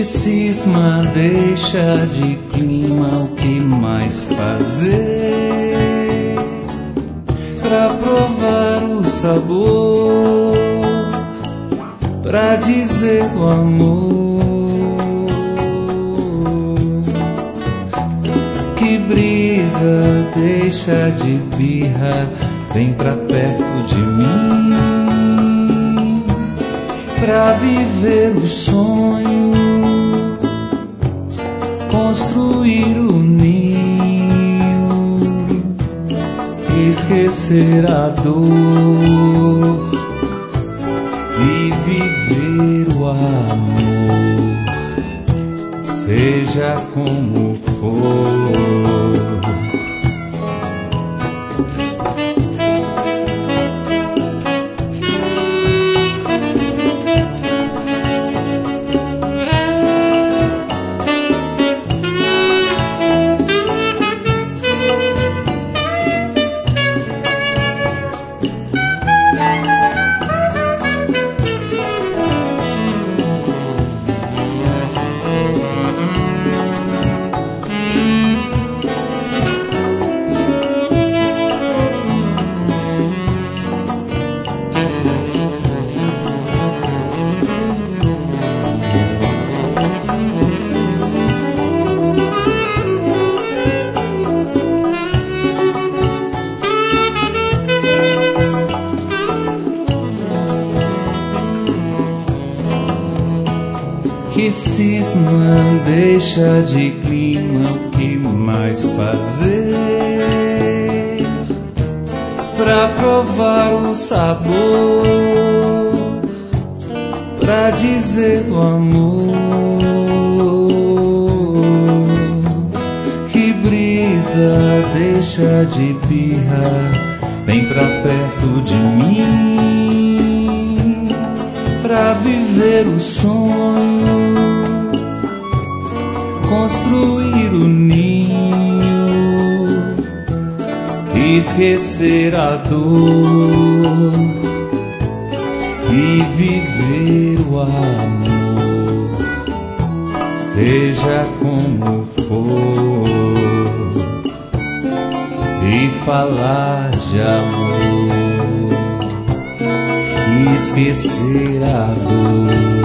Que cisma deixa de clima, o que mais fazer pra provar o sabor, pra dizer do amor? Que brisa deixa de birra, vem pra perto de mim, pra viver o sonho, construir o ninho, esquecer a dor e viver o amor, seja como for. Que cisma deixa de clima, o que mais fazer pra provar o sabor, pra dizer do amor? Que brisa deixa de birra, vem pra perto de mim, pra viver o sonho, construir o ninho, esquecer a dor e viver o amor, seja como for, e falar de amor, esquecer a dor